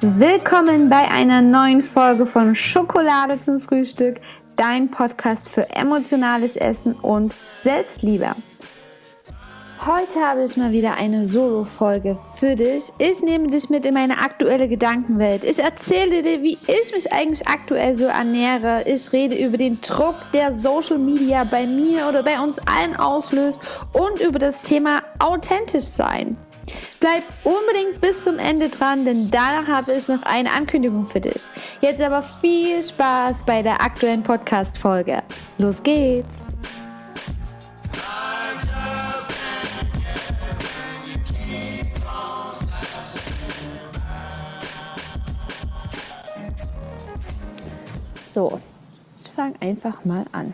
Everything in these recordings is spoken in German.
Willkommen bei einer neuen Folge von Schokolade zum Frühstück, dein Podcast für emotionales Essen und Selbstliebe. Heute habe ich mal wieder eine Solo-Folge für dich. Ich nehme dich mit in meine aktuelle Gedankenwelt. Ich erzähle dir, wie ich mich eigentlich aktuell so ernähre. Ich rede über den Druck, der Social Media bei mir oder bei uns allen auslöst und über das Thema authentisch sein. Bleib unbedingt bis zum Ende dran, denn danach habe ich noch eine Ankündigung für dich. Jetzt aber viel Spaß bei der aktuellen Podcast-Folge. Los geht's! So, ich fange einfach mal an.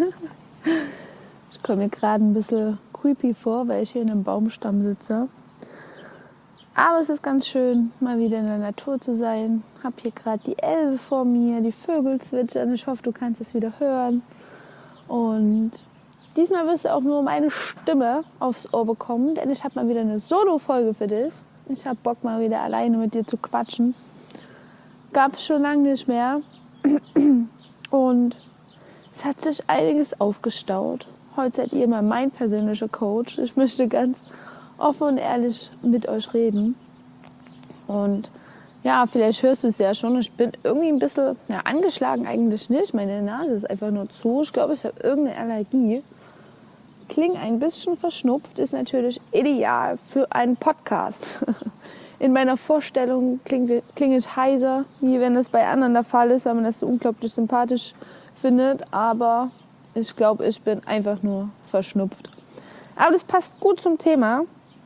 Ich komme mir gerade ein bisschen creepy vor, weil ich hier in einem Baumstamm sitze. Aber es ist ganz schön, mal wieder in der Natur zu sein. Ich habe hier gerade die Elbe vor mir, die Vögel zwitschern. Ich hoffe, du kannst es wieder hören. Und diesmal wirst du auch nur meine Stimme aufs Ohr bekommen, denn ich habe mal wieder eine Solo-Folge für dich. Ich habe Bock, mal wieder alleine mit dir zu quatschen. Gab es schon lange nicht mehr. Und es hat sich einiges aufgestaut. Heute seid ihr mal mein persönlicher Coach. Ich möchte ganz offen und ehrlich mit euch reden. Und ja, vielleicht hörst du es ja schon. Ich bin irgendwie ein bisschen angeschlagen, eigentlich nicht. Meine Nase ist einfach nur zu. Ich glaube, ich habe irgendeine Allergie. Klinge ein bisschen verschnupft, ist natürlich ideal für einen Podcast. In meiner Vorstellung klinge ich heiser, wie wenn das bei anderen der Fall ist, weil man das so unglaublich sympathisch findet. Aber ich glaube, ich bin einfach nur verschnupft. Aber das passt gut zum Thema.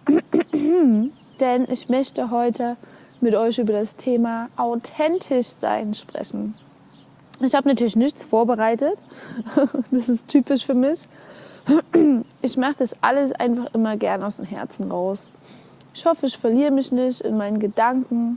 Denn ich möchte heute mit euch über das Thema authentisch sein sprechen. Ich habe natürlich nichts vorbereitet. Das ist typisch für mich. Ich mache das alles einfach immer gern aus dem Herzen raus. Ich hoffe, ich verliere mich nicht in meinen Gedanken.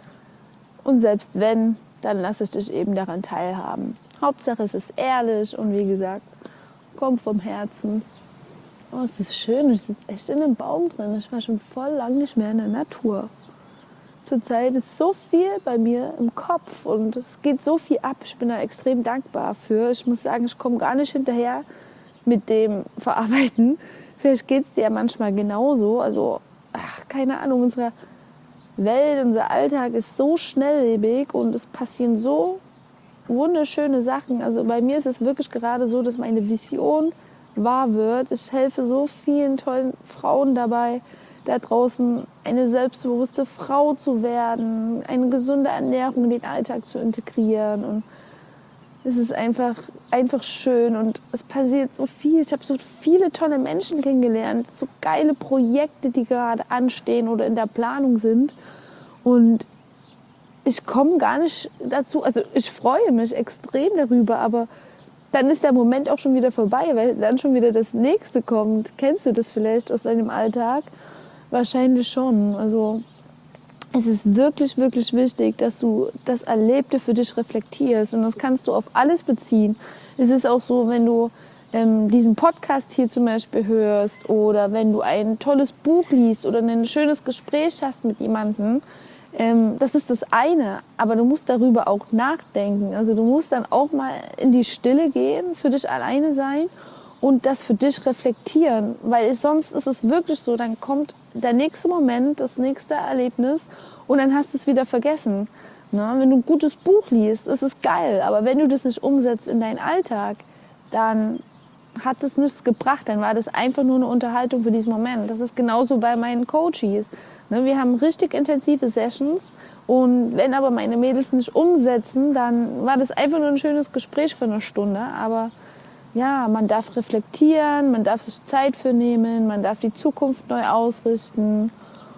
Und selbst wenn, dann lasse ich dich eben daran teilhaben. Hauptsache es ist ehrlich und wie gesagt, kommt vom Herzen. Oh, es ist schön, ich sitze echt in einem Baum drin. Ich war schon voll lang nicht mehr in der Natur. Zurzeit ist so viel bei mir im Kopf und es geht so viel ab. Ich bin da extrem dankbar für. Ich muss sagen, ich komme gar nicht hinterher mit dem Verarbeiten. Vielleicht geht es dir ja manchmal genauso. Also, keine Ahnung, unsere Welt, unser Alltag ist so schnelllebig und es passieren so wunderschöne Sachen. Also bei mir ist es wirklich gerade so, dass meine Vision wahr wird. Ich helfe so vielen tollen Frauen dabei, da draußen eine selbstbewusste Frau zu werden, eine gesunde Ernährung in den Alltag zu integrieren. Und es ist einfach schön und es passiert so viel. Ich habe so viele tolle Menschen kennengelernt, so geile Projekte, die gerade anstehen oder in der Planung sind. Und ich komme gar nicht dazu, also ich freue mich extrem darüber, aber dann ist der Moment auch schon wieder vorbei, weil dann schon wieder das Nächste kommt. Kennst du das vielleicht aus deinem Alltag? Wahrscheinlich schon. Also es ist wirklich, wirklich wichtig, dass du das Erlebte für dich reflektierst. Und das kannst du auf alles beziehen. Es ist auch so, wenn du diesen Podcast hier zum Beispiel hörst oder wenn du ein tolles Buch liest oder ein schönes Gespräch hast mit jemandem. Das ist das eine, aber du musst darüber auch nachdenken. Also du musst dann auch mal in die Stille gehen, für dich alleine sein und das für dich reflektieren, weil sonst ist es wirklich so, dann kommt der nächste Moment, das nächste Erlebnis und dann hast du es wieder vergessen. Ne? Wenn du ein gutes Buch liest, ist es geil, aber wenn du das nicht umsetzt in deinen Alltag, dann hat es nichts gebracht, dann war das einfach nur eine Unterhaltung für diesen Moment. Das ist genauso bei meinen Coaches. Wir haben richtig intensive Sessions und wenn aber meine Mädels nicht umsetzen, dann war das einfach nur ein schönes Gespräch für eine Stunde. Aber ja, man darf reflektieren, man darf sich Zeit für nehmen, man darf die Zukunft neu ausrichten.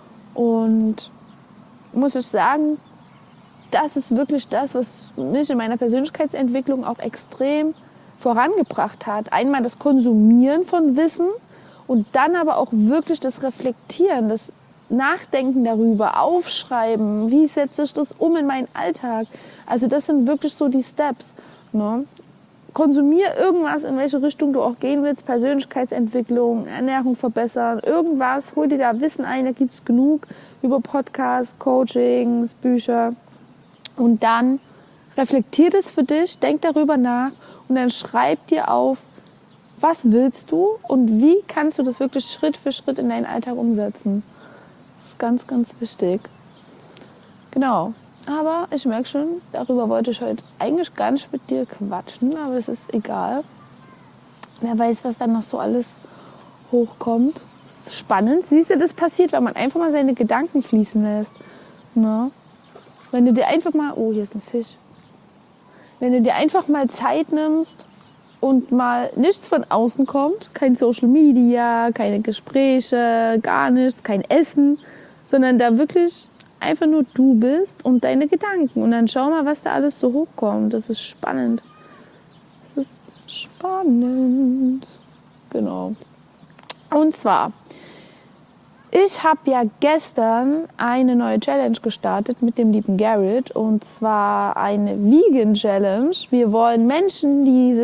Und muss ich sagen, das ist wirklich das, was mich in meiner Persönlichkeitsentwicklung auch extrem vorangebracht hat. Einmal das Konsumieren von Wissen und dann aber auch wirklich das Reflektieren, das Nachdenken darüber, aufschreiben, wie setze ich das um in meinen Alltag. Also das sind wirklich so die Steps. Ne? konsumier irgendwas, in welche Richtung du auch gehen willst, Persönlichkeitsentwicklung, Ernährung verbessern, irgendwas, hol dir da Wissen ein, da gibt es genug über Podcasts, Coachings, Bücher und dann reflektier das für dich, denk darüber nach und dann schreib dir auf, was willst du und wie kannst du das wirklich Schritt für Schritt in deinen Alltag umsetzen. Das ist ganz, ganz wichtig. Genau. Aber ich merke schon, darüber wollte ich heute eigentlich gar nicht mit dir quatschen, aber es ist egal. Wer weiß, was dann noch so alles hochkommt. Das ist spannend. Siehst du, das passiert, wenn man einfach mal seine Gedanken fließen lässt. Ne? Wenn du dir einfach mal, oh, hier ist ein Fisch. Wenn du dir einfach mal Zeit nimmst und mal nichts von außen kommt, kein Social Media, keine Gespräche, gar nichts, kein Essen, sondern da wirklich einfach nur du bist und deine Gedanken. Und dann schau mal, was da alles so hochkommt. Das ist spannend. Das ist spannend. Genau. Und zwar, ich habe ja gestern eine neue Challenge gestartet mit dem lieben Garrett. Und zwar eine Vegan Challenge. Wir wollen Menschen,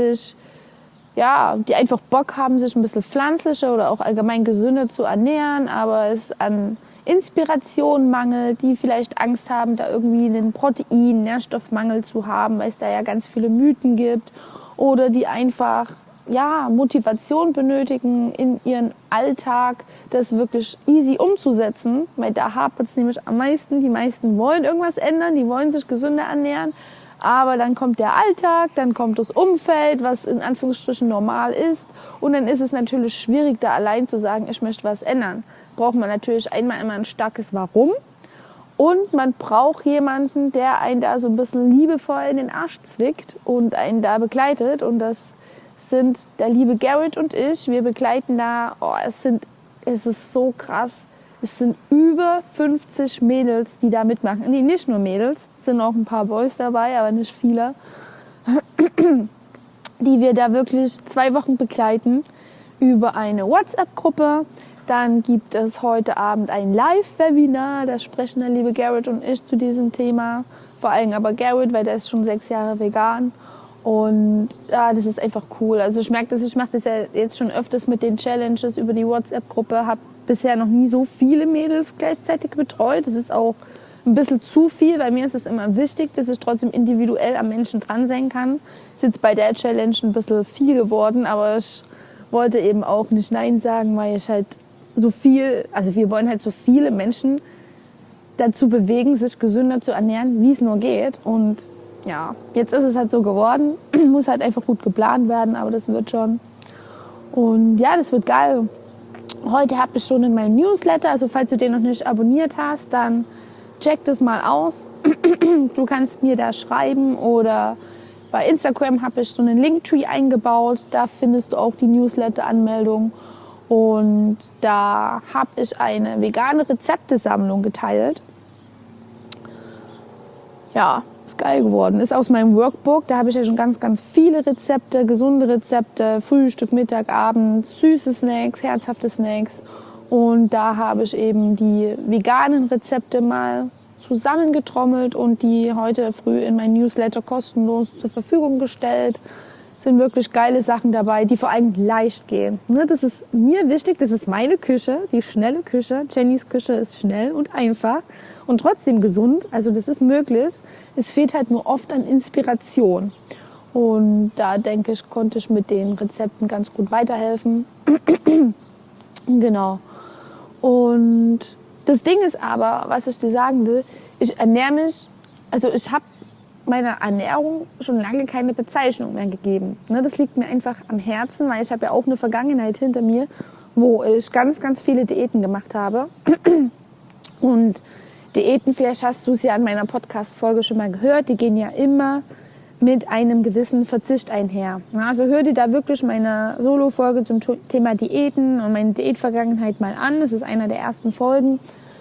die einfach Bock haben, sich ein bisschen pflanzlicher oder auch allgemein gesünder zu ernähren, aber es an Inspiration mangelt, die vielleicht Angst haben, da irgendwie einen Nährstoffmangel zu haben, weil es da ja ganz viele Mythen gibt oder die einfach Motivation benötigen in ihren Alltag, das wirklich easy umzusetzen, weil da hapert es nämlich am meisten. Die meisten wollen irgendwas ändern, die wollen sich gesünder ernähren, aber dann kommt der Alltag, dann kommt das Umfeld, was in Anführungsstrichen normal ist und dann ist es natürlich schwierig, da allein zu sagen, ich möchte was ändern. Braucht man natürlich einmal immer ein starkes Warum und man braucht jemanden, der einen da so ein bisschen liebevoll in den Arsch zwickt und einen da begleitet und das sind der liebe Garrett und ich. Wir begleiten da, es ist so krass, es sind über 50 Mädels, die da mitmachen. Nee, nicht nur Mädels, es sind auch ein paar Boys dabei, aber nicht viele, die wir da wirklich 2 Wochen begleiten über eine WhatsApp-Gruppe. Dann gibt es heute Abend ein Live-Webinar, da sprechen der liebe Garrett und ich zu diesem Thema. Vor allem aber Garrett, weil der ist schon 6 Jahre vegan. Und ja, das ist einfach cool. Also ich merke, ich mache das ja jetzt schon öfters mit den Challenges über die WhatsApp-Gruppe. Habe bisher noch nie so viele Mädels gleichzeitig betreut. Das ist auch ein bisschen zu viel, weil mir ist es immer wichtig, dass ich trotzdem individuell am Menschen dran sein kann. Ist jetzt bei der Challenge ein bisschen viel geworden, aber ich wollte eben auch nicht Nein sagen, weil ich halt wir wollen halt so viele Menschen dazu bewegen, sich gesünder zu ernähren, wie es nur geht. Und ja, jetzt ist es halt so geworden. Muss halt einfach gut geplant werden, aber das wird schon. Und ja, das wird geil. Heute habe ich schon in meinem Newsletter, also falls du den noch nicht abonniert hast, dann check das mal aus. Du kannst mir da schreiben oder bei Instagram habe ich so einen Linktree eingebaut. Da findest du auch die Newsletter-Anmeldung. Und da habe ich eine vegane Rezeptesammlung geteilt. Ja, ist geil geworden. Ist aus meinem Workbook. Da habe ich ja schon ganz, ganz viele Rezepte, gesunde Rezepte, Frühstück, Mittag, Abend, süße Snacks, herzhafte Snacks. Und da habe ich eben die veganen Rezepte mal zusammengetrommelt und die heute früh in mein Newsletter kostenlos zur Verfügung gestellt. Sind wirklich geile Sachen dabei, die vor allem leicht gehen. Das ist mir wichtig, das ist meine Küche, die schnelle Küche. Jennys Küche ist schnell und einfach und trotzdem gesund, also das ist möglich. Es fehlt halt nur oft an Inspiration. Und da denke ich, konnte ich mit den Rezepten ganz gut weiterhelfen. Genau. Und das Ding ist aber, was ich dir sagen will, ich ernähre mich, also ich habe meiner Ernährung schon lange keine Bezeichnung mehr gegeben. Das liegt mir einfach am Herzen, weil ich habe ja auch eine Vergangenheit hinter mir, wo ich ganz, ganz viele Diäten gemacht habe. Und Diäten, vielleicht hast du es ja in meiner Podcast-Folge schon mal gehört, die gehen ja immer mit einem gewissen Verzicht einher. Also hör dir da wirklich meine Solo-Folge zum Thema Diäten und meine Diätvergangenheit mal an. Das ist einer der ersten Folgen.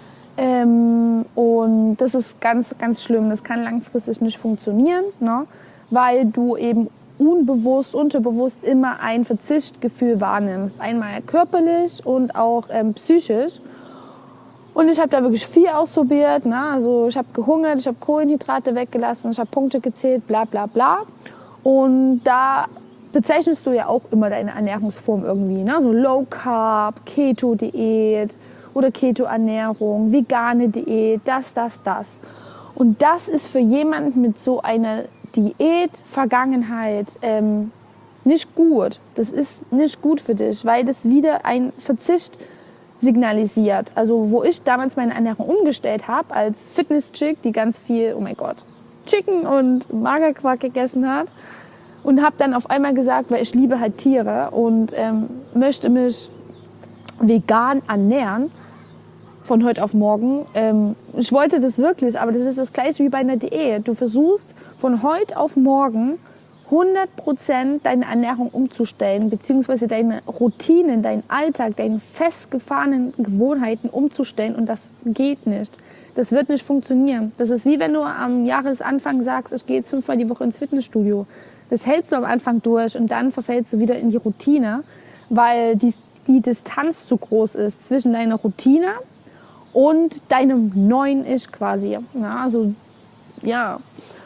Und das ist ganz, ganz schlimm. Das kann langfristig nicht funktionieren, ne? Weil du eben unbewusst, unterbewusst immer ein Verzichtgefühl wahrnimmst. Einmal körperlich und auch psychisch. Und ich habe da wirklich viel ausprobiert. Ne? Also ich habe gehungert, ich habe Kohlenhydrate weggelassen, ich habe Punkte gezählt, bla bla bla. Und da bezeichnest du ja auch immer deine Ernährungsform irgendwie, ne? So Low Carb, Keto-Diät oder Keto-Ernährung, vegane Diät, das. Und das ist für jemanden mit so einer Diät-Vergangenheit nicht gut. Das ist nicht gut für dich, weil das wieder ein Verzicht signalisiert. Also wo ich damals meine Ernährung umgestellt habe als Fitness-Chick, die ganz viel, oh mein Gott, Chicken und Magerquark gegessen hat und habe dann auf einmal gesagt, weil ich liebe halt Tiere und möchte mich vegan ernähren von heute auf morgen. Ich wollte das wirklich, aber das ist das gleiche wie bei einer Diät. Du versuchst von heute auf morgen 100% deine Ernährung umzustellen, beziehungsweise deine Routinen, deinen Alltag, deine festgefahrenen Gewohnheiten umzustellen und das geht nicht. Das wird nicht funktionieren. Das ist wie wenn du am Jahresanfang sagst, ich gehe jetzt 5-mal die Woche ins Fitnessstudio. Das hältst du am Anfang durch und dann verfällst du wieder in die Routine, weil die Distanz zu groß ist zwischen deiner Routine und deinem neuen Ich quasi. Ja, also, ja.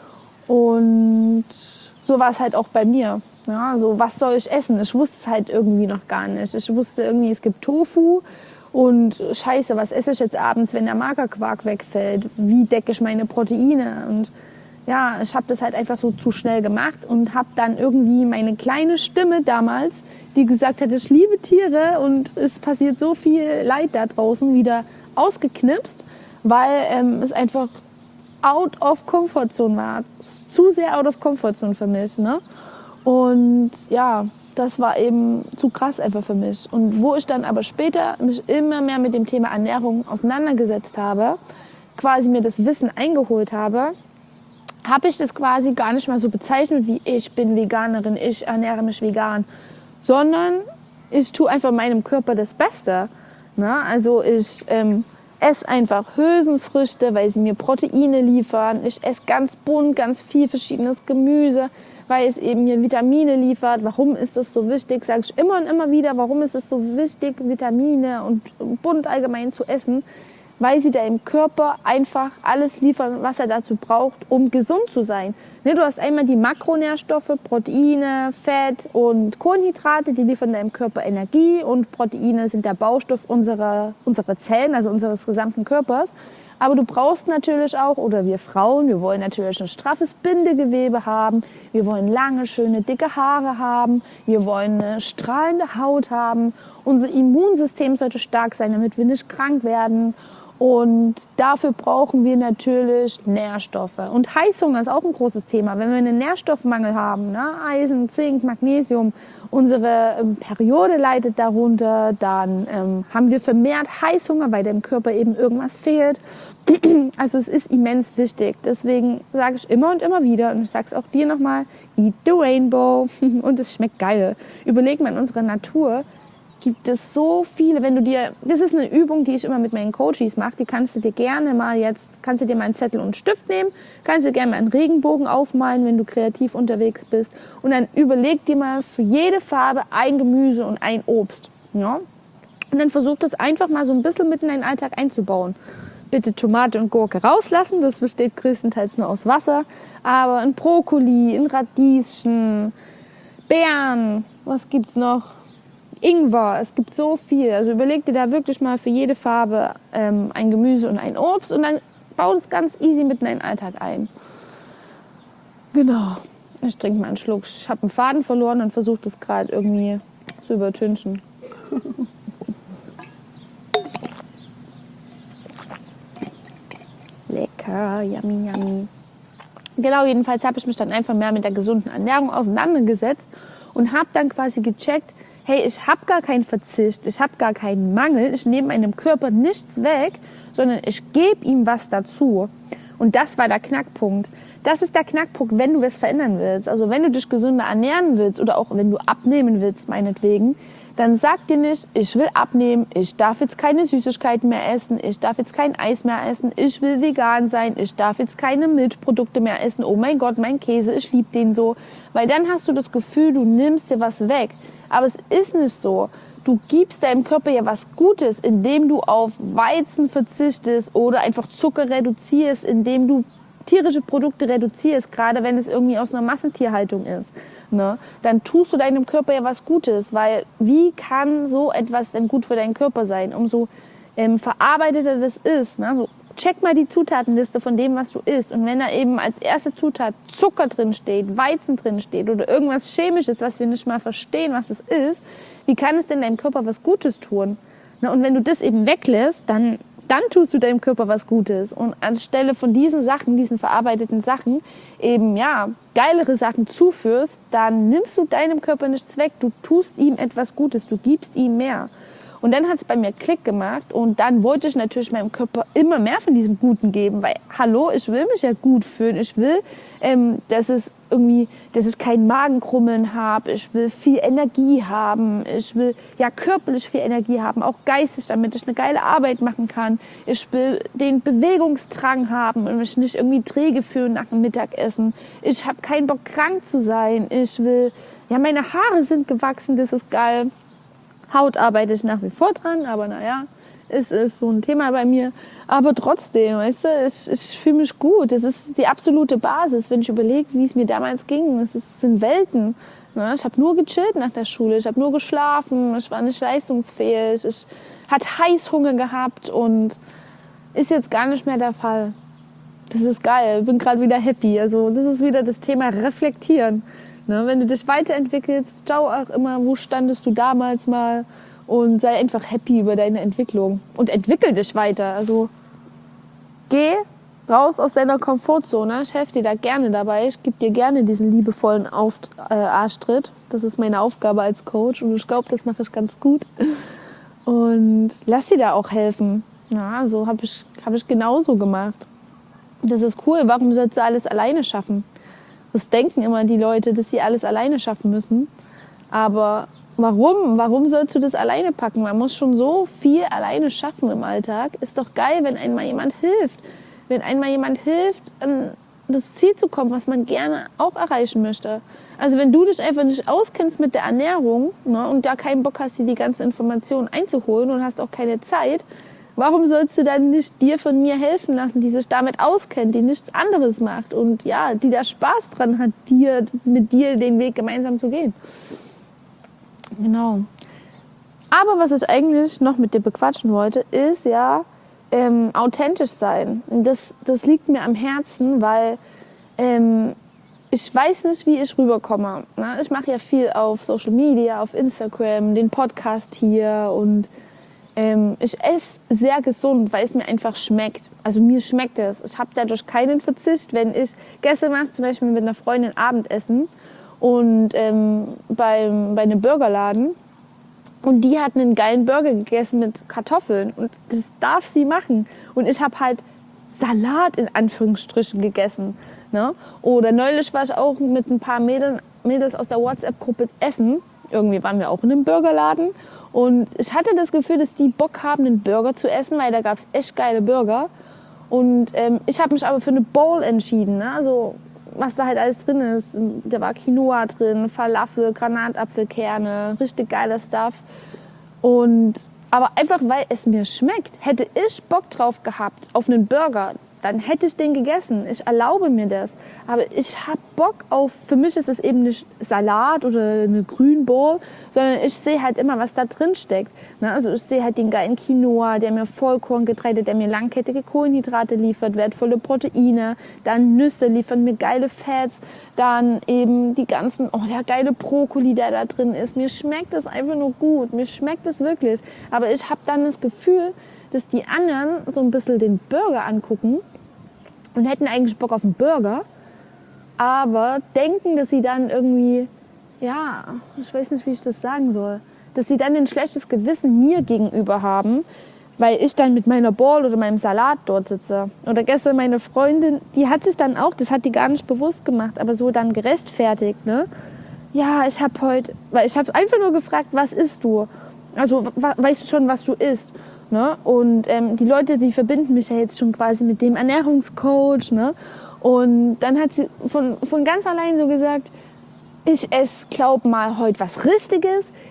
Und so war es halt auch bei mir. Ja, so, was soll ich essen? Ich wusste es halt irgendwie noch gar nicht. Ich wusste irgendwie, es gibt Tofu und scheiße, was esse ich jetzt abends, wenn der Magerquark wegfällt? Wie decke ich meine Proteine? Und ja, ich habe das halt einfach so zu schnell gemacht und habe dann irgendwie meine kleine Stimme damals, die gesagt hat, ich liebe Tiere und es passiert so viel Leid da draußen, wieder ausgeknipst, weil es einfach out of comfort zone war. Zu sehr out of comfort zone für mich. Ne? Und ja, das war eben zu krass einfach für mich. Und wo ich dann aber später mich immer mehr mit dem Thema Ernährung auseinandergesetzt habe, quasi mir das Wissen eingeholt habe, habe ich das quasi gar nicht mal so bezeichnet wie ich bin Veganerin, ich ernähre mich vegan, sondern ich tue einfach meinem Körper das Beste. Ne? Also ich esse einfach Hülsenfrüchte, weil sie mir Proteine liefern. Ich esse ganz bunt, ganz viel verschiedenes Gemüse, weil es eben mir Vitamine liefert. Warum ist das so wichtig? Sage ich immer und immer wieder, warum ist es so wichtig, Vitamine und bunt allgemein zu essen? Weil sie deinem Körper einfach alles liefern, was er dazu braucht, um gesund zu sein. Ne, du hast einmal die Makronährstoffe, Proteine, Fett und Kohlenhydrate, die liefern deinem Körper Energie und Proteine sind der Baustoff unserer Zellen, also unseres gesamten Körpers. Aber du brauchst natürlich auch, oder wir Frauen, wir wollen natürlich ein straffes Bindegewebe haben, wir wollen lange, schöne, dicke Haare haben, wir wollen eine strahlende Haut haben, unser Immunsystem sollte stark sein, damit wir nicht krank werden. Und dafür brauchen wir natürlich Nährstoffe. Und Heißhunger ist auch ein großes Thema. Wenn wir einen Nährstoffmangel haben, ne, Eisen, Zink, Magnesium, unsere Periode leidet darunter, dann haben wir vermehrt Heißhunger, weil dem Körper eben irgendwas fehlt. Also es ist immens wichtig. Deswegen sage ich immer und immer wieder, und ich sage es auch dir nochmal, eat the rainbow. Und es schmeckt geil. Überleg mal, in unserer Natur gibt es so viele, das ist eine Übung, die ich immer mit meinen Coaches mache, die kannst du dir mal einen Zettel und einen Stift nehmen, kannst du gerne mal einen Regenbogen aufmalen, wenn du kreativ unterwegs bist und dann überleg dir mal für jede Farbe ein Gemüse und ein Obst. Ja? Und dann versuch das einfach mal so ein bisschen mit in deinen Alltag einzubauen. Bitte Tomate und Gurke rauslassen, das besteht größtenteils nur aus Wasser, aber ein Brokkoli, ein Radieschen, Beeren, was gibt's noch? Ingwer, es gibt so viel. Also überleg dir da wirklich mal für jede Farbe ein Gemüse und ein Obst und dann bau das ganz easy mit in deinen Alltag ein. Genau. Ich trinke mal einen Schluck. Ich habe einen Faden verloren und versuche das gerade irgendwie zu übertünchen. Lecker, yummy, yummy. Genau, jedenfalls habe ich mich dann einfach mehr mit der gesunden Ernährung auseinandergesetzt und habe dann quasi gecheckt, hey, ich habe gar keinen Verzicht, ich habe gar keinen Mangel, ich nehme meinem Körper nichts weg, sondern ich gebe ihm was dazu. Und das war der Knackpunkt. Das ist der Knackpunkt, wenn du was verändern willst. Also wenn du dich gesünder ernähren willst oder auch wenn du abnehmen willst, meinetwegen, dann sag dir nicht, ich will abnehmen, ich darf jetzt keine Süßigkeiten mehr essen, ich darf jetzt kein Eis mehr essen, ich will vegan sein, ich darf jetzt keine Milchprodukte mehr essen, oh mein Gott, mein Käse, ich liebe den so. Weil dann hast du das Gefühl, du nimmst dir was weg. Aber es ist nicht so. Du gibst deinem Körper ja was Gutes, indem du auf Weizen verzichtest oder einfach Zucker reduzierst, indem du tierische Produkte reduzierst, gerade wenn es irgendwie aus einer Massentierhaltung ist, ne, dann tust du deinem Körper ja was Gutes, weil wie kann so etwas denn gut für deinen Körper sein? Umso verarbeiteter das ist, ne, so check mal die Zutatenliste von dem, was du isst. Und wenn da eben als erste Zutat Zucker drin steht, Weizen drin steht oder irgendwas Chemisches, was wir nicht mal verstehen, was es ist, wie kann es denn deinem Körper was Gutes tun? Na, und wenn du das eben weglässt, dann tust du deinem Körper was Gutes. Und anstelle von diesen Sachen, diesen verarbeiteten Sachen, eben ja, geilere Sachen zuführst, dann nimmst du deinem Körper nichts weg. Du tust ihm etwas Gutes, du gibst ihm mehr. Und dann hat es bei mir Klick gemacht und dann wollte ich natürlich meinem Körper immer mehr von diesem Guten geben, weil, hallo, ich will mich ja gut fühlen, ich will, dass ich kein Magenkrummeln habe, ich will viel Energie haben, ich will ja körperlich viel Energie haben, auch geistig, damit ich eine geile Arbeit machen kann. Ich will den Bewegungsdrang haben und mich nicht irgendwie träge fühlen nach dem Mittagessen. Ich habe keinen Bock, krank zu sein. Ich will, ja, meine Haare sind gewachsen, das ist geil. Haut arbeite ich nach wie vor dran, aber naja, es ist so ein Thema bei mir. Aber trotzdem, weißt du, ich fühle mich gut. Das ist die absolute Basis, wenn ich überlege, wie es mir damals ging. Es sind Welten. Ne? Ich habe nur gechillt nach der Schule, ich habe nur geschlafen, ich war nicht leistungsfähig, ich hatte Heißhunger gehabt und ist jetzt gar nicht mehr der Fall. Das ist geil, ich bin gerade wieder happy. Also das ist wieder das Thema Reflektieren. Ne, wenn du dich weiterentwickelst, schau auch immer, wo standest du damals mal und sei einfach happy über deine Entwicklung und entwickel dich weiter. Also geh raus aus deiner Komfortzone. Ich helfe dir da gerne dabei. Ich gebe dir gerne diesen liebevollen Arschtritt. Das ist meine Aufgabe als Coach und ich glaube, das mache ich ganz gut. Und lass dir da auch helfen. Ja, so hab ich genauso gemacht. Das ist cool. Warum sollst du alles alleine schaffen? Das denken immer die Leute, dass sie alles alleine schaffen müssen. Aber warum? Warum sollst du das alleine packen? Man muss schon so viel alleine schaffen im Alltag. Ist doch geil, wenn einem mal jemand hilft. Wenn einem mal jemand hilft, an das Ziel zu kommen, was man gerne auch erreichen möchte. Also wenn du dich einfach nicht auskennst mit der Ernährung, ne, und da keinen Bock hast, dir die ganzen Informationen einzuholen und hast auch keine Zeit, warum sollst du dann nicht dir von mir helfen lassen, die sich damit auskennt, die nichts anderes macht und ja, die da Spaß dran hat, mit dir den Weg gemeinsam zu gehen? Genau. Aber was ich eigentlich noch mit dir bequatschen wollte, ist ja authentisch sein. Das liegt mir am Herzen, weil ich weiß nicht, wie ich rüberkomme. Ne? Ich mache ja viel auf Social Media, auf Instagram, den Podcast hier und ich esse sehr gesund, weil es mir einfach schmeckt. Also mir schmeckt es. Ich habe dadurch keinen Verzicht. Wenn ich gestern war zum Beispiel mit einer Freundin Abendessen und bei einem Burgerladen und die hat einen geilen Burger gegessen mit Kartoffeln und das darf sie machen. Und ich habe halt Salat in Anführungsstrichen gegessen. Ne? Oder neulich war ich auch mit ein paar Mädels aus der WhatsApp-Gruppe essen. Irgendwie waren wir auch in einem Burgerladen. Und ich hatte das Gefühl, dass die Bock haben, einen Burger zu essen, weil da gab es echt geile Burger. Und ich habe mich aber für eine Bowl entschieden. Ne? Also was da halt alles drin ist. Da war Quinoa drin, Falafel, Granatapfelkerne, richtig geiler Stuff. Aber einfach, weil es mir schmeckt, hätte ich Bock drauf gehabt auf einen Burger, dann hätte ich den gegessen. Ich erlaube mir das. Aber ich habe Bock auf, für mich ist es eben nicht Salat oder eine Grünbowl, sondern ich sehe halt immer, was da drin steckt. Also ich sehe halt den geilen Quinoa, der mir Vollkorngetreide, der mir langkettige Kohlenhydrate liefert, wertvolle Proteine, dann Nüsse liefern mir geile Fats, dann eben die ganzen, der geile Brokkoli, der da drin ist. Mir schmeckt es einfach nur gut, mir schmeckt es wirklich. Aber ich habe dann das Gefühl, dass die anderen so ein bisschen den Burger angucken und hätten eigentlich Bock auf einen Burger, aber denken, dass sie dann irgendwie, ja, ich weiß nicht, wie ich das sagen soll, dass sie dann ein schlechtes Gewissen mir gegenüber haben, weil ich dann mit meiner Bowl oder meinem Salat dort sitze. Oder gestern meine Freundin, die hat sich dann auch, das hat die gar nicht bewusst gemacht, aber so dann gerechtfertigt, ne? Ja, ich habe einfach nur gefragt, was isst du? Also weißt du schon, was du isst? Ne? Und die Leute, die verbinden mich ja jetzt schon quasi mit dem Ernährungscoach. Ne? Und dann hat sie von ganz allein so gesagt, ich esse, glaub mal, heute was Richtiges.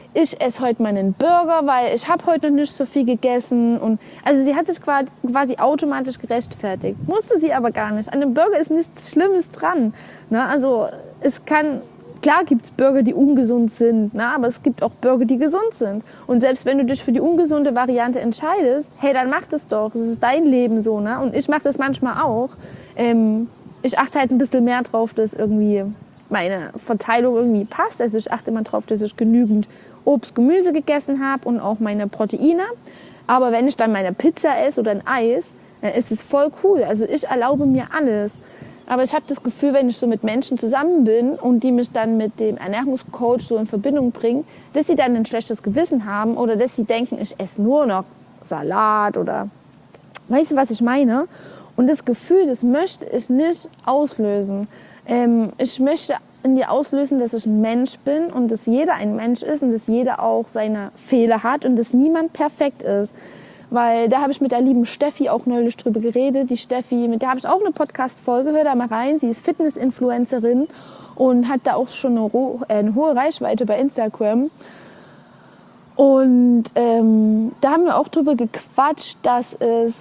ich esse heute mal einen Burger, weil ich habe heute noch nicht so viel gegessen. Und also sie hat sich quasi automatisch gerechtfertigt. Musste sie aber gar nicht. An einem Burger ist nichts Schlimmes dran. Ne? Also klar gibt es Burger, die ungesund sind, ne? Aber es gibt auch Burger, die gesund sind. Und selbst wenn du dich für die ungesunde Variante entscheidest, hey, dann mach das doch. Das ist dein Leben so. Ne? Und ich mache das manchmal auch. Ich achte halt ein bisschen mehr drauf, dass irgendwie meine Verteilung irgendwie passt. Also ich achte immer drauf, dass ich genügend Obst, Gemüse gegessen habe und auch meine Proteine. Aber wenn ich dann meine Pizza esse oder ein Eis, dann ist es voll cool. Also ich erlaube mir alles. Aber ich habe das Gefühl, wenn ich so mit Menschen zusammen bin und die mich dann mit dem Ernährungscoach so in Verbindung bringen, dass sie dann ein schlechtes Gewissen haben oder dass sie denken, ich esse nur noch Salat oder weißt du, was ich meine? Und das Gefühl, das möchte ich nicht auslösen. Ich möchte in dir auslösen, dass ich ein Mensch bin und dass jeder ein Mensch ist und dass jeder auch seine Fehler hat und dass niemand perfekt ist. Weil da habe ich mit der lieben Steffi auch neulich drüber geredet. Die Steffi, mit der habe ich auch eine Podcast-Folge, hör da mal rein. Sie ist Fitness-Influencerin und hat da auch schon eine hohe Reichweite bei Instagram. Und da haben wir auch drüber gequatscht, dass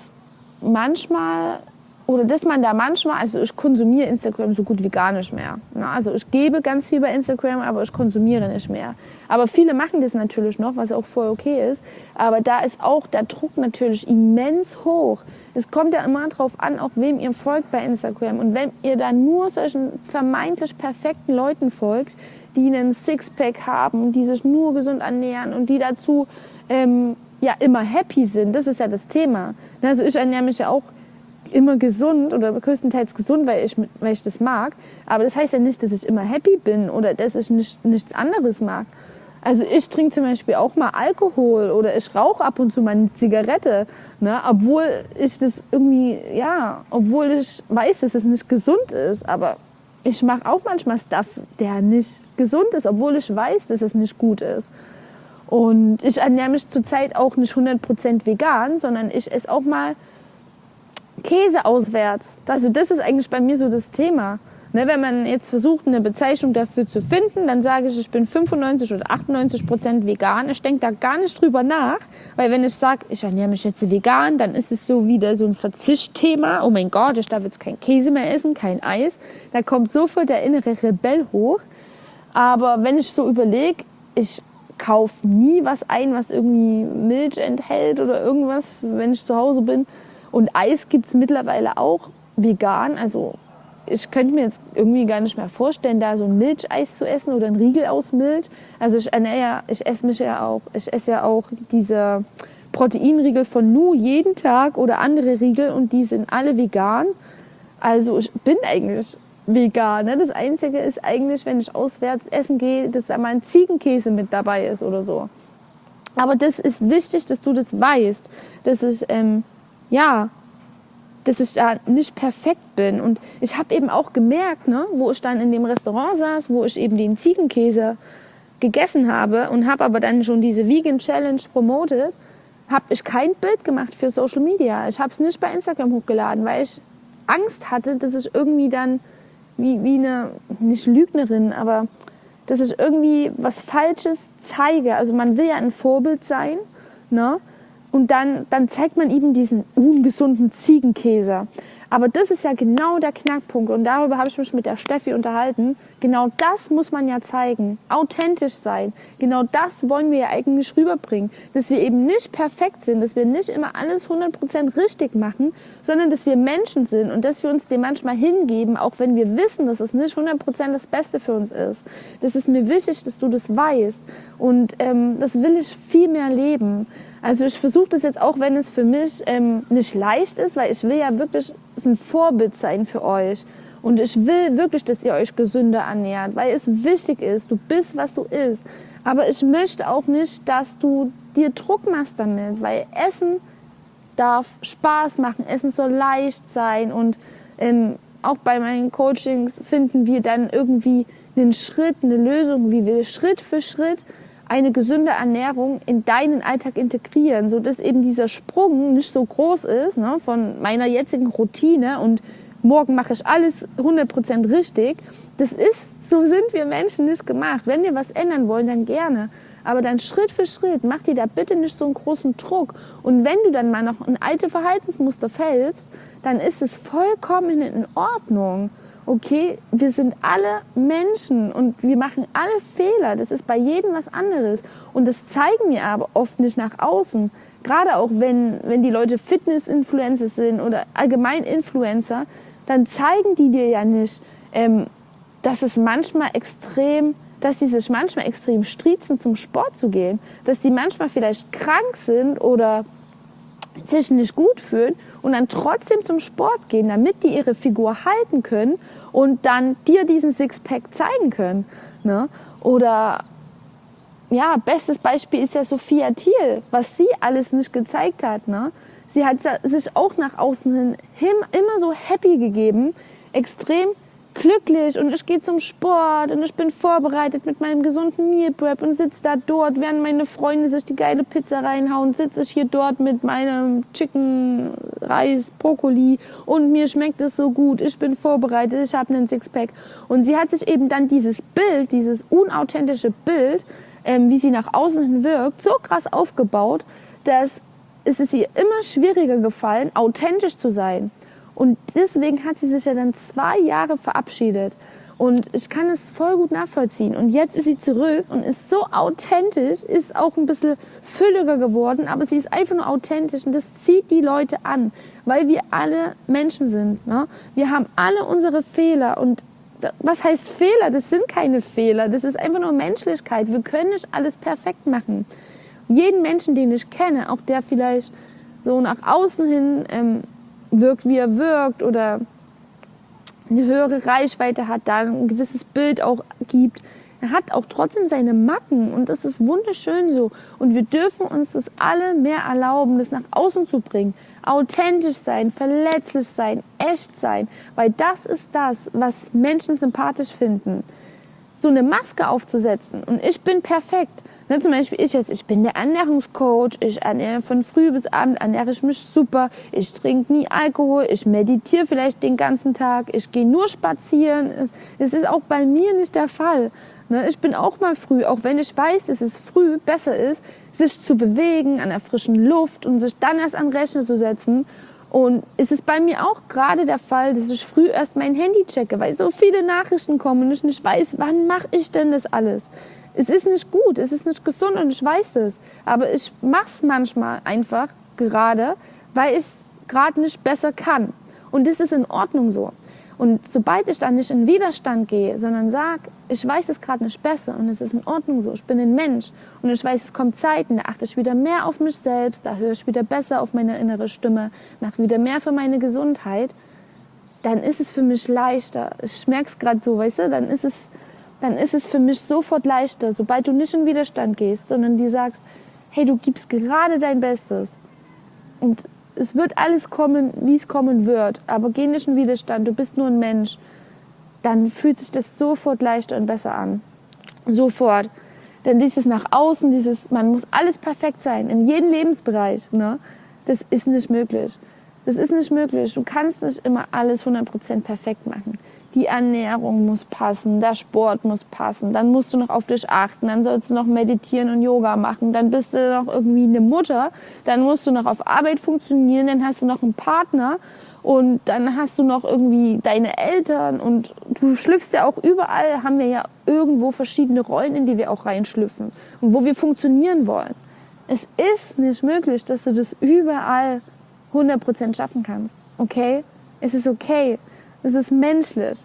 man da manchmal, also ich konsumiere Instagram so gut wie gar nicht mehr. Also ich gebe ganz viel bei Instagram, aber ich konsumiere nicht mehr. Aber viele machen das natürlich noch, was auch voll okay ist. Aber da ist auch der Druck natürlich immens hoch. Es kommt ja immer drauf an, auch wem ihr folgt bei Instagram. Und wenn ihr da nur solchen vermeintlich perfekten Leuten folgt, die einen Sixpack haben, die sich nur gesund ernähren und die dazu immer happy sind, das ist ja das Thema. Also ich ernähre mich ja auch immer gesund oder größtenteils gesund, weil ich das mag. Aber das heißt ja nicht, dass ich immer happy bin oder dass ich nichts anderes mag. Also ich trinke zum Beispiel auch mal Alkohol oder ich rauche ab und zu mal eine Zigarette, ne? Obwohl ich weiß, dass es nicht gesund ist. Aber ich mache auch manchmal Stuff, der nicht gesund ist, obwohl ich weiß, dass es nicht gut ist. Und ich ernähre mich zurzeit auch nicht 100% vegan, sondern ich esse auch mal Käse auswärts. Also das ist eigentlich bei mir so das Thema. Ne, wenn man jetzt versucht, eine Bezeichnung dafür zu finden, dann sage ich bin 95 oder 98% vegan. Ich denke da gar nicht drüber nach, weil wenn ich sage, ich ernähre mich jetzt vegan, dann ist es so wieder so ein Verzichtthema. Oh mein Gott, ich darf jetzt kein Käse mehr essen, kein Eis. Da kommt sofort der innere Rebell hoch. Aber wenn ich so überlege, ich kaufe nie was ein, was irgendwie Milch enthält oder irgendwas, wenn ich zu Hause bin. Und Eis gibt es mittlerweile auch vegan. Also ich könnte mir jetzt irgendwie gar nicht mehr vorstellen, da so ein Milcheis zu essen oder ein Riegel aus Milch. Also ich esse ja auch diese Proteinriegel von Nu jeden Tag oder andere Riegel und die sind alle vegan. Also ich bin eigentlich vegan. Ne? Das Einzige ist eigentlich, wenn ich auswärts essen gehe, dass da mal ein Ziegenkäse mit dabei ist oder so. Aber das ist wichtig, dass du das weißt, dass ich da nicht perfekt bin. Und ich habe eben auch gemerkt, ne, wo ich dann in dem Restaurant saß, wo ich eben den Ziegenkäse gegessen habe und habe aber dann schon diese Vegan Challenge promotet, habe ich kein Bild gemacht für Social Media. Ich habe es nicht bei Instagram hochgeladen, weil ich Angst hatte, dass ich irgendwie dann wie eine, nicht Lügnerin, aber dass ich irgendwie was Falsches zeige. Also man will ja ein Vorbild sein, ne? Und dann zeigt man eben diesen ungesunden Ziegenkäse. Aber das ist ja genau der Knackpunkt. Und darüber habe ich mich mit der Steffi unterhalten. Genau das muss man ja zeigen. Authentisch sein. Genau das wollen wir ja eigentlich rüberbringen. Dass wir eben nicht perfekt sind. Dass wir nicht immer alles 100% richtig machen. Sondern dass wir Menschen sind. Und dass wir uns dem manchmal hingeben. Auch wenn wir wissen, dass es nicht 100% das Beste für uns ist. Das ist mir wichtig, dass du das weißt. Und das will ich viel mehr leben. Also ich versuche das jetzt auch, wenn es für mich nicht leicht ist, weil ich will ja wirklich ein Vorbild sein für euch. Und ich will wirklich, dass ihr euch gesünder ernährt, weil es wichtig ist, du bist, was du isst. Aber ich möchte auch nicht, dass du dir Druck machst damit, weil Essen darf Spaß machen, Essen soll leicht sein. Und auch bei meinen Coachings finden wir dann irgendwie einen Schritt, eine Lösung, wie wir Schritt für Schritt eine gesunde Ernährung in deinen Alltag integrieren, sodass eben dieser Sprung nicht so groß ist, ne, von meiner jetzigen Routine und morgen mache ich alles 100% richtig. So sind wir Menschen nicht gemacht. Wenn wir was ändern wollen, dann gerne. Aber dann Schritt für Schritt, mach dir da bitte nicht so einen großen Druck. Und wenn du dann mal noch in alte Verhaltensmuster fällst, dann ist es vollkommen in Ordnung. Okay, wir sind alle Menschen und wir machen alle Fehler. Das ist bei jedem was anderes. Und das zeigen wir aber oft nicht nach außen. Gerade auch wenn die Leute Fitness-Influencer sind oder allgemein Influencer, dann zeigen die dir ja nicht, dass sie sich manchmal extrem striezen, zum Sport zu gehen. Dass die manchmal vielleicht krank sind oder sich nicht gut fühlen und dann trotzdem zum Sport gehen, damit die ihre Figur halten können und dann dir diesen Sixpack zeigen können. Ne? Oder ja, bestes Beispiel ist ja Sophia Thiel, was sie alles nicht gezeigt hat. Ne? Sie hat sich auch nach außen hin immer so happy gegeben, extrem glücklich und ich gehe zum Sport und ich bin vorbereitet mit meinem gesunden Meal Prep und sitze da dort, während meine Freunde sich die geile Pizza reinhauen, sitze ich hier dort mit meinem Chicken, Reis, Brokkoli und mir schmeckt es so gut, ich bin vorbereitet, ich habe einen Sixpack. Und sie hat sich eben dann dieses Bild, dieses unauthentische Bild, wie sie nach außen hin wirkt, so krass aufgebaut, dass es ist ihr immer schwieriger gefallen, authentisch zu sein. Und deswegen hat sie sich ja dann 2 Jahre verabschiedet. Und ich kann es voll gut nachvollziehen. Und jetzt ist sie zurück und ist so authentisch, ist auch ein bisschen fülliger geworden, aber sie ist einfach nur authentisch und das zieht die Leute an, weil wir alle Menschen sind. Ne? Wir haben alle unsere Fehler und was heißt Fehler? Das sind keine Fehler, das ist einfach nur Menschlichkeit. Wir können nicht alles perfekt machen. Jeden Menschen, den ich kenne, auch der vielleicht so nach außen hin wirkt, wie er wirkt oder eine höhere Reichweite hat, da ein gewisses Bild auch gibt. Er hat auch trotzdem seine Macken und das ist wunderschön so. Und wir dürfen uns das alle mehr erlauben, das nach außen zu bringen. Authentisch sein, verletzlich sein, echt sein, weil das ist das, was Menschen sympathisch finden. So eine Maske aufzusetzen und ich bin perfekt. Ne, zum Beispiel ich bin der Ernährungscoach, ich ernähre von früh bis abend, ernähre ich mich super, ich trinke nie Alkohol, ich meditiere vielleicht den ganzen Tag, ich gehe nur spazieren. Es ist auch bei mir nicht der Fall. Ne, ich bin auch mal früh, auch wenn ich weiß, dass es früh besser ist, sich zu bewegen an der frischen Luft und sich dann erst an den Rechner zu setzen. Und es ist bei mir auch gerade der Fall, dass ich früh erst mein Handy checke, weil so viele Nachrichten kommen und ich nicht weiß, wann mache ich denn das alles. Es ist nicht gut, es ist nicht gesund und ich weiß es. Aber ich mache es manchmal einfach gerade, weil ich es gerade nicht besser kann. Und das ist in Ordnung so. Und sobald ich dann nicht in Widerstand gehe, sondern sage, ich weiß es gerade nicht besser und es ist in Ordnung so, ich bin ein Mensch und ich weiß, es kommt Zeiten, da achte ich wieder mehr auf mich selbst, da höre ich wieder besser auf meine innere Stimme, mache wieder mehr für meine Gesundheit, dann ist es für mich leichter. Ich merke es gerade so, weißt du, dann ist es für mich sofort leichter, sobald du nicht in Widerstand gehst, sondern dir sagst, hey, du gibst gerade dein Bestes und es wird alles kommen, wie es kommen wird, aber geh nicht in Widerstand, du bist nur ein Mensch, dann fühlt sich das sofort leichter und besser an. Sofort. Denn dieses nach außen, man muss alles perfekt sein, in jedem Lebensbereich, ne? Das ist nicht möglich. Das ist nicht möglich. Du kannst nicht immer alles 100% perfekt machen. Die Ernährung muss passen, der Sport muss passen, dann musst du noch auf dich achten, dann sollst du noch meditieren und Yoga machen, dann bist du noch irgendwie eine Mutter, dann musst du noch auf Arbeit funktionieren, dann hast du noch einen Partner und dann hast du noch irgendwie deine Eltern und du schlüpfst ja auch überall, haben wir ja irgendwo verschiedene Rollen, in die wir auch reinschlüpfen und wo wir funktionieren wollen. Es ist nicht möglich, dass du das überall 100% schaffen kannst, okay? Es ist okay. Es ist menschlich.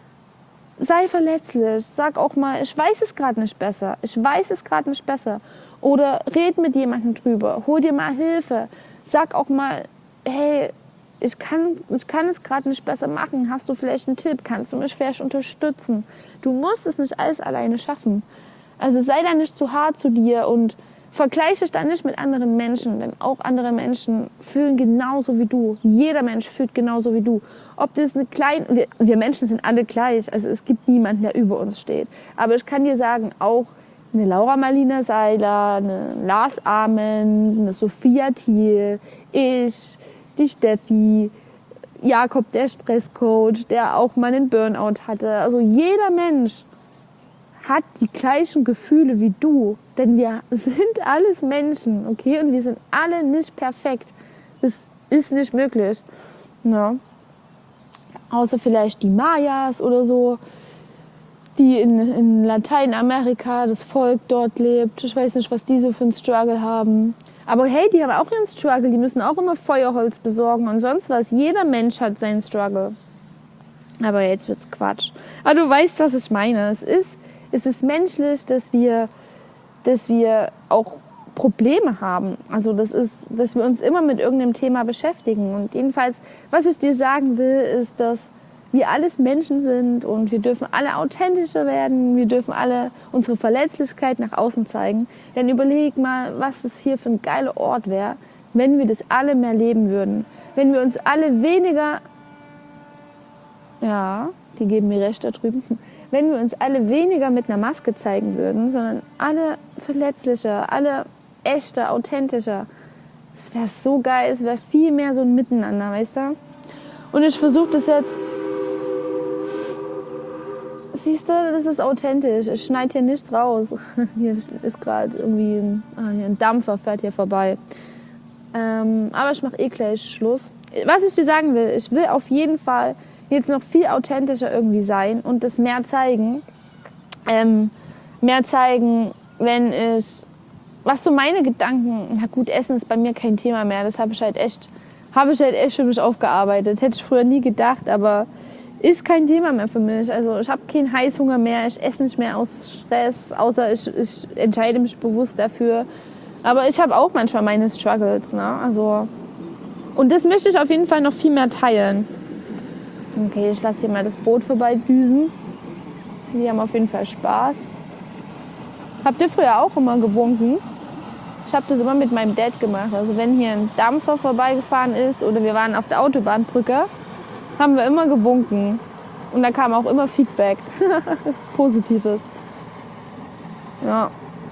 Sei verletzlich. Sag auch mal, ich weiß es gerade nicht besser. Ich weiß es gerade nicht besser. Oder red mit jemandem drüber. Hol dir mal Hilfe. Sag auch mal, hey, ich kann es gerade nicht besser machen. Hast du vielleicht einen Tipp? Kannst du mich vielleicht unterstützen? Du musst es nicht alles alleine schaffen. Also sei da nicht zu hart zu dir und vergleiche dich dann nicht mit anderen Menschen, denn auch andere Menschen fühlen genauso wie du. Jeder Mensch fühlt genauso wie du. Ob das wir Menschen sind alle gleich, also es gibt niemanden, der über uns steht. Aber ich kann dir sagen, auch eine Laura Marlina Seiler, eine Lars Amen, eine Sophia Thiel, ich, die Steffi, Jakob, der Stresscoach, der auch mal einen Burnout hatte. Also jeder Mensch hat die gleichen Gefühle wie du. Denn wir sind alles Menschen, okay? Und wir sind alle nicht perfekt. Das ist nicht möglich. Ja. Außer vielleicht die Mayas oder so, die in Lateinamerika, das Volk dort lebt. Ich weiß nicht, was die so für einen Struggle haben. Aber hey, die haben auch ihren Struggle. Die müssen auch immer Feuerholz besorgen und sonst was. Jeder Mensch hat seinen Struggle. Aber jetzt wird's Quatsch. Aber du weißt, was ich meine. Es ist menschlich, dass wir auch Probleme haben. Also dass wir uns immer mit irgendeinem Thema beschäftigen. Und jedenfalls, was ich dir sagen will, ist, dass wir alles Menschen sind und wir dürfen alle authentischer werden. Wir dürfen alle unsere Verletzlichkeit nach außen zeigen. Denn überleg mal, was das hier für ein geiler Ort wäre, wenn wir das alle mehr leben würden. Wenn wir uns alle weniger... Ja, die geben mir recht da drüben. Wenn wir uns alle weniger mit einer Maske zeigen würden, sondern alle verletzlicher, alle echter, authentischer. Das wäre so geil, es wäre viel mehr so ein Miteinander, weißt du? Und ich versuche das jetzt... Siehst du, das ist authentisch. Ich schneide hier nichts raus. Hier ist gerade irgendwie ein Dampfer, fährt hier vorbei. Aber ich mache gleich Schluss. Was ich dir sagen will, ich will auf jeden Fall jetzt noch viel authentischer irgendwie sein und das mehr zeigen. Mehr zeigen, wenn ich... Was so meine Gedanken... Na gut, Essen ist bei mir kein Thema mehr. Das habe ich halt echt für mich aufgearbeitet. Hätte ich früher nie gedacht, aber... Ist kein Thema mehr für mich. Also ich habe keinen Heißhunger mehr, ich esse nicht mehr aus Stress, außer ich entscheide mich bewusst dafür. Aber ich habe auch manchmal meine Struggles. Ne? Also, und das möchte ich auf jeden Fall noch viel mehr teilen. Okay, ich lasse hier mal das Boot vorbeidüsen. Die haben auf jeden Fall Spaß. Habt ihr früher auch immer gewunken? Ich habe das immer mit meinem Dad gemacht. Also wenn hier ein Dampfer vorbeigefahren ist oder wir waren auf der Autobahnbrücke, haben wir immer gewunken. Und da kam auch immer Feedback. Positives. Ja.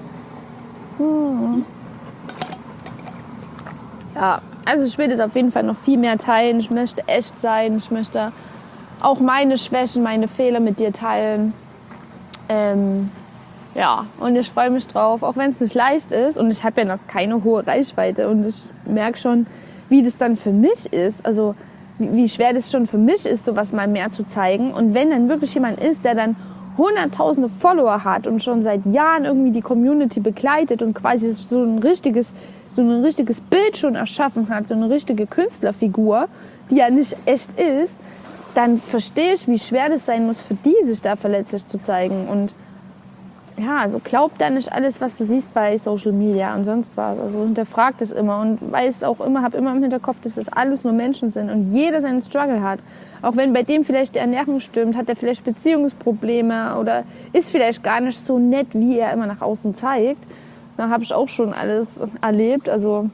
Ja, also ich will das auf jeden Fall noch viel mehr teilen. Ich möchte echt sein. Ich möchte auch meine Schwächen, meine Fehler mit dir teilen. Ja, und ich freue mich drauf, auch wenn es nicht leicht ist. Und ich habe ja noch keine hohe Reichweite. Und ich merke schon, wie das dann für mich ist. Also wie schwer das schon für mich ist, sowas mal mehr zu zeigen. Und wenn dann wirklich jemand ist, der dann hunderttausende Follower hat und schon seit Jahren irgendwie die Community begleitet und quasi so ein richtiges Bild schon erschaffen hat, so eine richtige Künstlerfigur, die ja nicht echt ist, dann verstehe ich, wie schwer das sein muss für die, sich da verletzlich zu zeigen. Und ja, also glaub da nicht alles, was du siehst bei Social Media und sonst was. Also hinterfrag das immer und weiß auch immer, hab immer im Hinterkopf, dass das alles nur Menschen sind und jeder seinen Struggle hat. Auch wenn bei dem vielleicht die Ernährung stimmt, hat er vielleicht Beziehungsprobleme oder ist vielleicht gar nicht so nett, wie er immer nach außen zeigt. Da habe ich auch schon alles erlebt. Also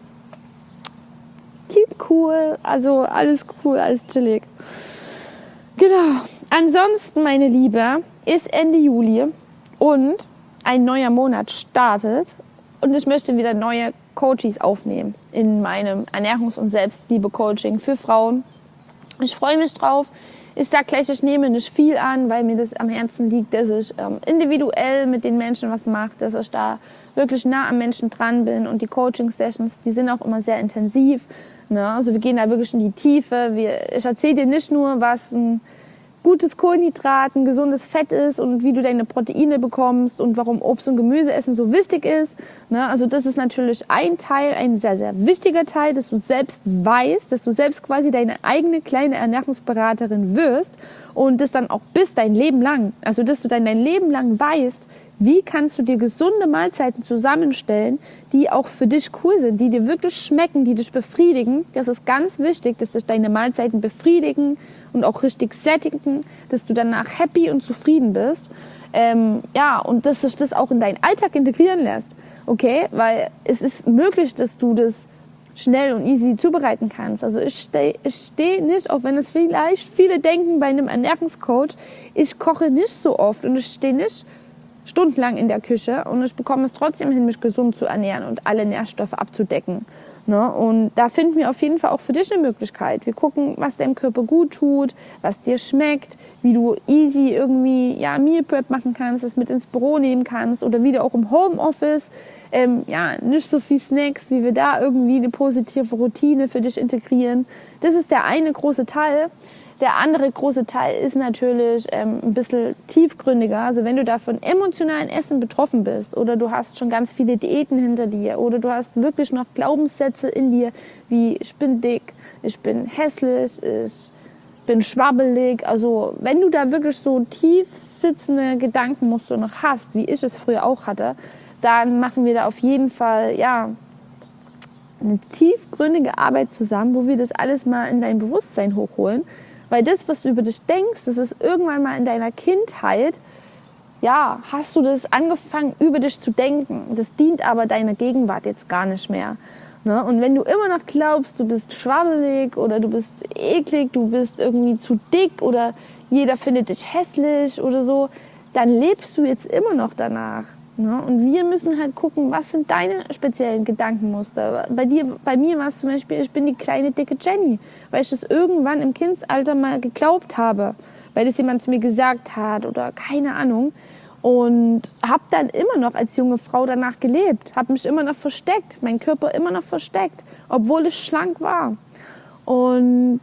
keep cool, also alles cool, alles chillig. Genau. Ansonsten, meine Liebe, ist Ende Juli und ein neuer Monat startet und ich möchte wieder neue Coaches aufnehmen in meinem Ernährungs- und Selbstliebe-Coaching für Frauen. Ich freue mich drauf. Ich sage gleich, ich nehme nicht viel an, weil mir das am Herzen liegt, dass ich individuell mit den Menschen was mache, dass ich da wirklich nah am Menschen dran bin und die Coaching-Sessions, die sind auch immer sehr intensiv. Ne? Also wir gehen da wirklich in die Tiefe. Ich erzähle dir nicht nur, was ein gutes Kohlenhydrat, ein gesundes Fett ist und wie du deine Proteine bekommst und warum Obst- und Gemüseessen so wichtig ist. Ne? Also das ist natürlich ein Teil, ein sehr, sehr wichtiger Teil, dass du selbst weißt, dass du selbst quasi deine eigene kleine Ernährungsberaterin wirst und das dann auch bis dein Leben lang. Also dass du dann dein Leben lang weißt, wie kannst du dir gesunde Mahlzeiten zusammenstellen, die auch für dich cool sind, die dir wirklich schmecken, die dich befriedigen. Das ist ganz wichtig, dass dich deine Mahlzeiten befriedigen und auch richtig sättigen, dass du danach happy und zufrieden bist. Ja, und dass sich das auch in deinen Alltag integrieren lässt. Okay? Weil es ist möglich, dass du das schnell und easy zubereiten kannst. Also ich steh nicht, auch wenn es vielleicht viele denken bei einem Ernährungscoach, ich koche nicht so oft und ich stehe nicht stundenlang in der Küche und ich bekomme es trotzdem hin, mich gesund zu ernähren und alle Nährstoffe abzudecken. Ne? Und da finden wir auf jeden Fall auch für dich eine Möglichkeit. Wir gucken, was deinem Körper gut tut, was dir schmeckt, wie du easy irgendwie Meal Prep machen kannst, das mit ins Büro nehmen kannst oder wieder auch im Homeoffice. Nicht so viel Snacks, wie wir da irgendwie eine positive Routine für dich integrieren. Das ist der eine große Teil. Der andere große Teil ist natürlich ein bisschen tiefgründiger. Also wenn du da von emotionalen Essen betroffen bist oder du hast schon ganz viele Diäten hinter dir oder du hast wirklich noch Glaubenssätze in dir wie ich bin dick, ich bin hässlich, ich bin schwabbelig. Also wenn du da wirklich so tief sitzende Gedankenmuster noch hast, wie ich es früher auch hatte, dann machen wir da auf jeden Fall eine tiefgründige Arbeit zusammen, wo wir das alles mal in dein Bewusstsein hochholen. Weil das, was du über dich denkst, das ist irgendwann mal in deiner Kindheit, hast du das angefangen, über dich zu denken. Das dient aber deiner Gegenwart jetzt gar nicht mehr. Ne? Und wenn du immer noch glaubst, du bist schwabbelig oder du bist eklig, du bist irgendwie zu dick oder jeder findet dich hässlich oder so, dann lebst du jetzt immer noch danach. Ne? Und wir müssen halt gucken, was sind deine speziellen Gedankenmuster. Bei mir war es zum Beispiel, ich bin die kleine dicke Jenny, weil ich das irgendwann im Kindsalter mal geglaubt habe, weil das jemand zu mir gesagt hat oder keine Ahnung. Und habe dann immer noch als junge Frau danach gelebt, habe mich immer noch versteckt, meinen Körper immer noch versteckt, obwohl ich schlank war. Und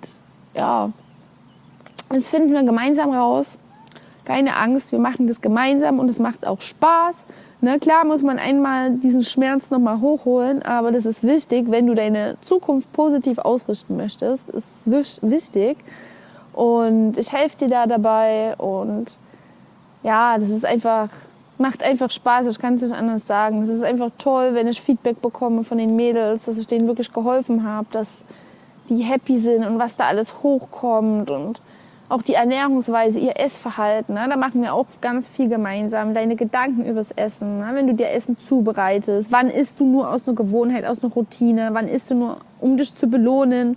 das finden wir gemeinsam raus. Keine Angst, wir machen das gemeinsam und es macht auch Spaß. Ne, klar muss man einmal diesen Schmerz nochmal hochholen, aber das ist wichtig, wenn du deine Zukunft positiv ausrichten möchtest. Das ist wichtig und ich helfe dir da dabei und das ist macht einfach Spaß, ich kann es nicht anders sagen. Es ist einfach toll, wenn ich Feedback bekomme von den Mädels, dass ich denen wirklich geholfen habe, dass die happy sind und was da alles hochkommt und auch die Ernährungsweise, ihr Essverhalten, ne? Da machen wir auch ganz viel gemeinsam. Deine Gedanken übers Essen, ne? Wenn du dir Essen zubereitest. Wann isst du nur aus einer Gewohnheit, aus einer Routine? Wann isst du nur, um dich zu belohnen?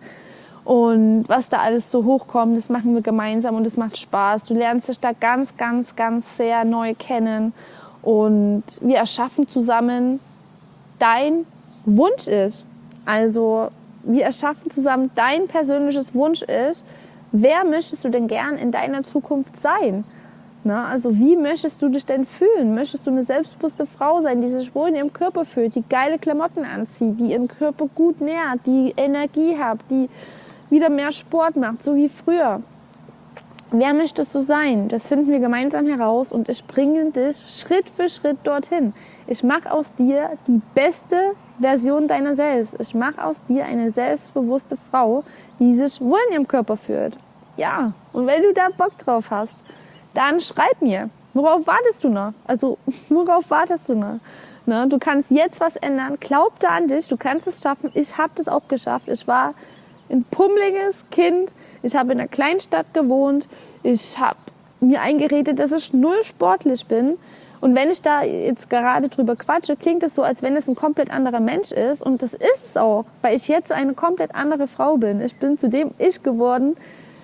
Und was da alles so hochkommt, das machen wir gemeinsam und es macht Spaß. Du lernst dich da ganz, ganz, ganz sehr neu kennen. Und wir erschaffen zusammen dein Wunsch-Ich. Also wir erschaffen zusammen dein persönliches Wunsch-Ich. Wer möchtest du denn gern in deiner Zukunft sein? Na, also wie möchtest du dich denn fühlen? Möchtest du eine selbstbewusste Frau sein, die sich wohl in ihrem Körper fühlt, die geile Klamotten anzieht, die ihren Körper gut nährt, die Energie hat, die wieder mehr Sport macht, so wie früher? Wer möchtest du sein? Das finden wir gemeinsam heraus und ich bringe dich Schritt für Schritt dorthin. Ich mache aus dir die beste Version deiner selbst. Ich mache aus dir eine selbstbewusste Frau, die sich wohl in ihrem Körper fühlt. Ja, und wenn du da Bock drauf hast, dann schreib mir. Worauf wartest du noch? Also, worauf wartest du noch? Ne? Du kannst jetzt was ändern. Glaub da an dich. Du kannst es schaffen. Ich habe das auch geschafft. Ich war ein pummeliges Kind. Ich habe in einer Kleinstadt gewohnt. Ich habe mir eingeredet, dass ich null sportlich bin. Und wenn ich da jetzt gerade drüber quatsche, klingt es so, als wenn es ein komplett anderer Mensch ist. Und das ist es auch, weil ich jetzt eine komplett andere Frau bin. Ich bin zu dem Ich geworden,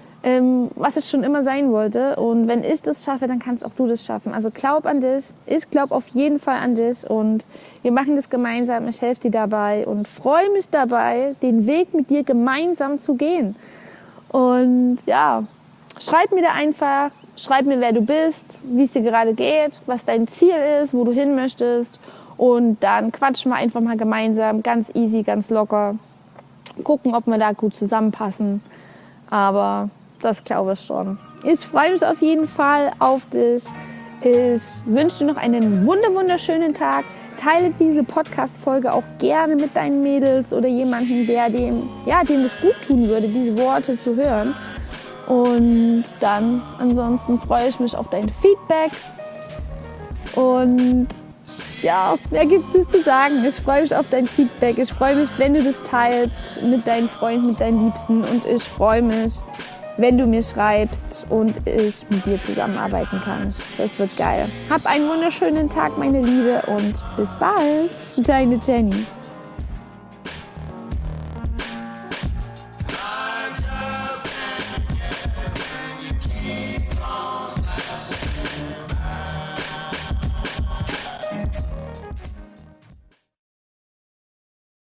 was ich schon immer sein wollte. Und wenn ich das schaffe, dann kannst auch du das schaffen. Also glaub an dich. Ich glaube auf jeden Fall an dich. Und wir machen das gemeinsam. Ich helfe dir dabei und freue mich dabei, den Weg mit dir gemeinsam zu gehen. Und schreib mir da einfach. Schreib mir, wer du bist, wie es dir gerade geht, was dein Ziel ist, wo du hin möchtest. Und dann quatschen wir einfach mal gemeinsam, ganz easy, ganz locker. Gucken, ob wir da gut zusammenpassen. Aber das glaube ich schon. Ich freue mich auf jeden Fall auf dich. Ich wünsche dir noch einen wunderschönen Tag. Teile diese Podcast-Folge auch gerne mit deinen Mädels oder jemandem, dem es gut tun würde, diese Worte zu hören. Und dann ansonsten freue ich mich auf dein Feedback. Und mehr gibt es zu sagen. Ich freue mich auf dein Feedback. Ich freue mich, wenn du das teilst mit deinen Freunden, mit deinen Liebsten. Und ich freue mich, wenn du mir schreibst und ich mit dir zusammenarbeiten kann. Das wird geil. Hab einen wunderschönen Tag, meine Liebe. Und bis bald. Deine Jenny.